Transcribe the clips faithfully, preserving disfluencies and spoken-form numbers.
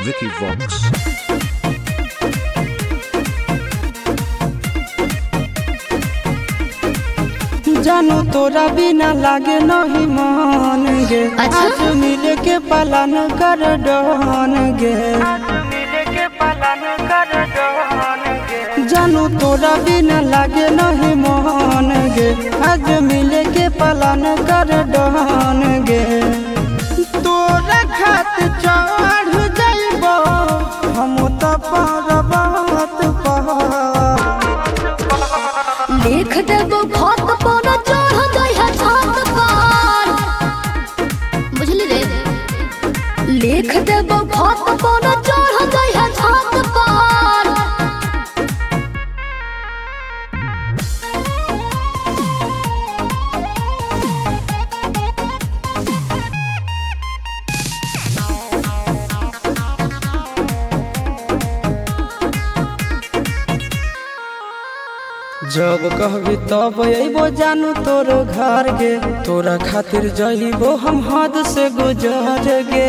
Vicky Vox. जानू तोरा बिना लागे नहीं मन गे। अच्छा? आज मिले के पालन कर डहन गे। जानू तोरा बिना लागे नहीं मन गे। आज मिले के पालन कर डहन गे। तोरा खात चढ़ जाइबो हम तो पर्वत पर। लिख देबो खत पर चढ़ गया छत पर। बुझली रे? लिख देबो खत पर चढ़ गया छत पर। जब कहबी तब अइबो जानू तोर घर गे। तोरा खातिर जइबो हम हद से गुजर गे।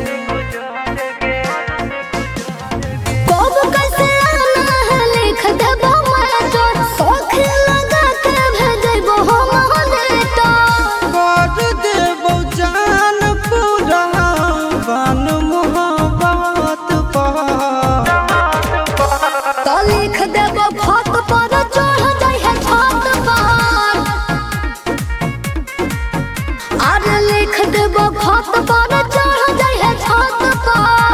कब कैसे आना है लिख देबो मैं तो शौक लगा के भेजबो हम लेटर। कर देबो जान पूरा बान मोहब्बत पर। तो लिख देबो खत पर चढ़ जाइए छत पर। अरे लिख देबो खत पर चढ़ जाइए छत पर।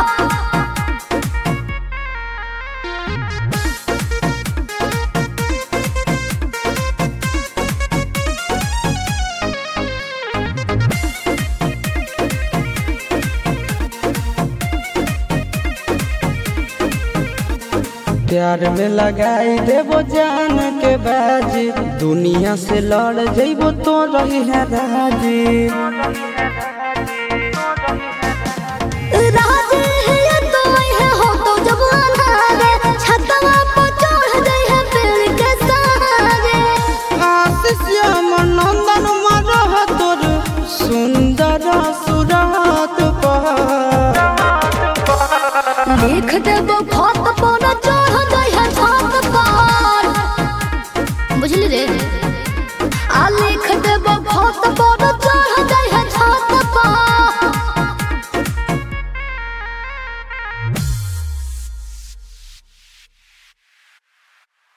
प्यार में लगाई देबो जान के बाजी। दुनिया से लड़ जइबो तो रही है राजी। राजी है तो है हो तो जवान रे छतवा पर चढ़ जाइए पेड़ के सहारे। आशीष नंदन मरह तोर सुंदर सुरत पर। लिख देबो खत